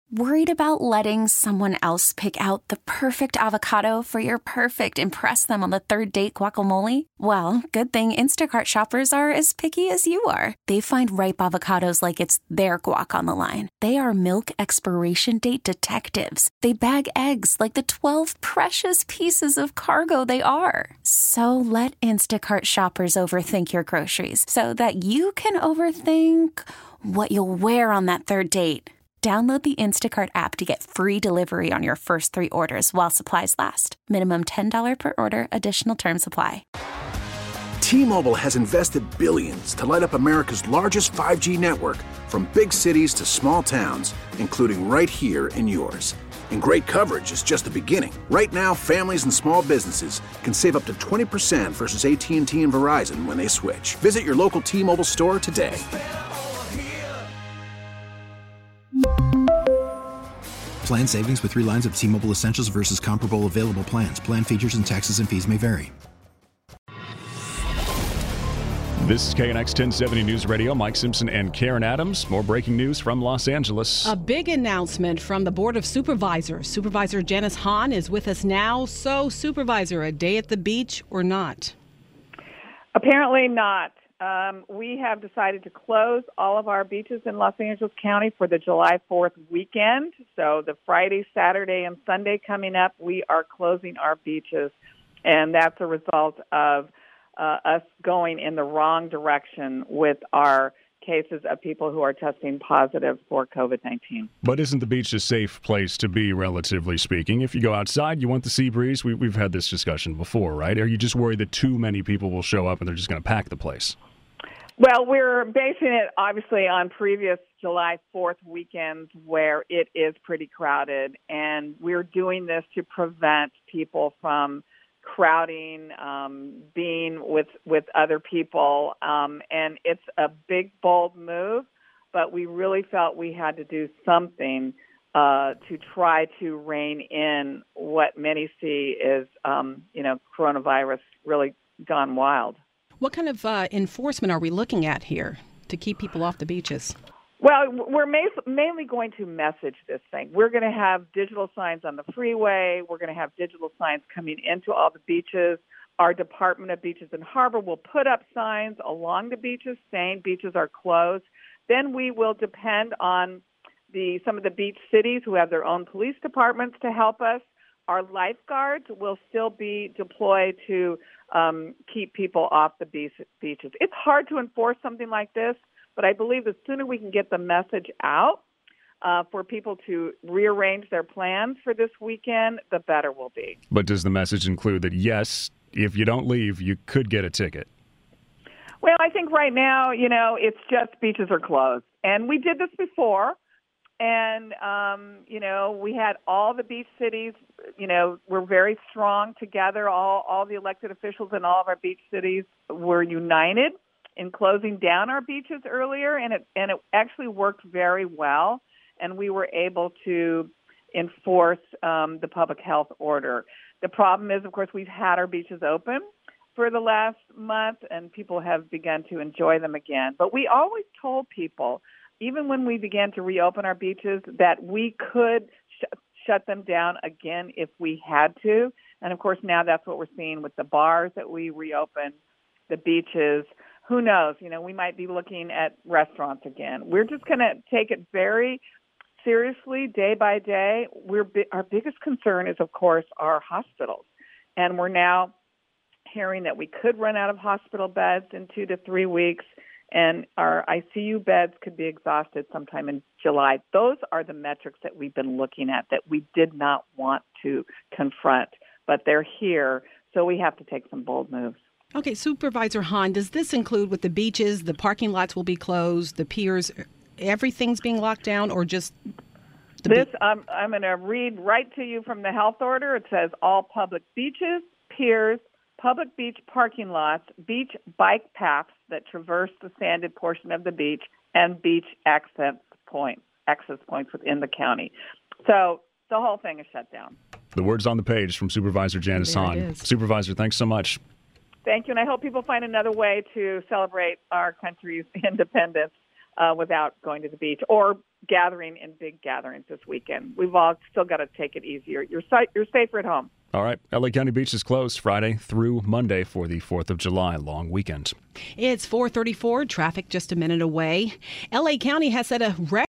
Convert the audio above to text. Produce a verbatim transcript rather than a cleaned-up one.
Worried about letting someone else pick out the perfect avocado for your perfect impress them on the third date guacamole? Well, good thing Instacart shoppers are as picky as you are. They find ripe avocados like it's their guac on the line. They are milk expiration date detectives. They bag eggs like the twelve precious pieces of cargo they are. So let Instacart shoppers overthink your groceries so that you can overthink what you'll wear on that third date. Download the Instacart app to get free delivery on your first three orders while supplies last. Minimum ten dollars per order. Additional terms apply. T-Mobile has invested billions to light up America's largest five G network, from big cities to small towns, including right here in yours. And great coverage is just the beginning. Right now, families and small businesses can save up to twenty percent versus A T and T and Verizon when they switch. Visit your local T-Mobile store today. Plan savings with three lines of T-Mobile Essentials versus comparable available plans. Plan features and taxes and fees may vary. This is K N X ten seventy News Radio. Mike Simpson and Karen Adams. More breaking news from Los Angeles. A big announcement from the Board of Supervisors. Supervisor Janice Hahn is with us now. So, Supervisor, a day at the beach or not? Apparently not. Um, we have decided to close all of our beaches in Los Angeles County for the July fourth weekend. So the Friday, Saturday, and Sunday coming up, we are closing our beaches. And that's a result of uh, us going in the wrong direction with our cases of people who are testing positive for covid nineteen. But isn't the beach a safe place to be, relatively speaking? If you go outside, you want the sea breeze. We, we've had this discussion before, right? Are you just worried that too many people will show up and they're just going to pack the place? Well, we're basing it, obviously, on previous July fourth weekends where it is pretty crowded, and we're doing this to prevent people from crowding, um, being with, with other people, um, and it's a big, bold move, but we really felt we had to do something uh, to try to rein in what many see is, um, you know, coronavirus really gone wild. What kind of uh, enforcement are we looking at here to keep people off the beaches? Well, we're ma- mainly going to message this thing. We're going to have digital signs on the freeway. We're going to have digital signs coming into all the beaches. Our Department of Beaches and Harbor will put up signs along the beaches saying beaches are closed. Then we will depend on the some of the beach cities who have their own police departments to help us. Our lifeguards will still be deployed to um, keep people off the beach, beaches. It's hard to enforce something like this, but I believe the sooner we can get the message out uh, for people to rearrange their plans for this weekend, the better we'll be. But does the message include that, yes, if you don't leave, you could get a ticket? Well, I think right now, you know, it's just beaches are closed. And we did this before. And, um, you know, we had all the beach cities, you know, were very strong together. All, all the elected officials in all of our beach cities were united in closing down our beaches earlier, and it and it actually worked very well. And we were able to enforce um, the public health order. The problem is, of course, we've had our beaches open for the last month, and people have begun to enjoy them again. But we always told people, even when we began to reopen our beaches, that we could sh- shut them down again if we had to. And, of course, now that's what we're seeing with the bars that we reopened, the beaches. Who knows? You know, we might be looking at restaurants again. We're just going to take it very seriously day by day. We're bi- our biggest concern is, of course, our hospitals. And we're now hearing that we could run out of hospital beds in two to three weeks. And our I C U beds could be exhausted sometime in July. Those are the metrics that we've been looking at that we did not want to confront, but they're here, so we have to take some bold moves. Okay, Supervisor Hahn, does this include with the beaches, the parking lots will be closed, the piers, everything's being locked down, or just the This, be- um, I'm going to read right to you from the health order. It says all public beaches, piers, public beach parking lots, beach bike paths that traverse the sanded portion of the beach, and beach access points, access points within the county. So the whole thing is shut down. The words on the page from Supervisor Janice There it Hahn. is. Supervisor, thanks so much. Thank you, and I hope people find another way to celebrate our country's independence uh, without going to the beach or gathering in big gatherings this weekend. We've all still got to take it easier. You're, si- you're safer at home. All right. L A County Beach is closed Friday through Monday for the fourth of July long weekend. It's four thirty-four. Traffic just a minute away. L A County has set a record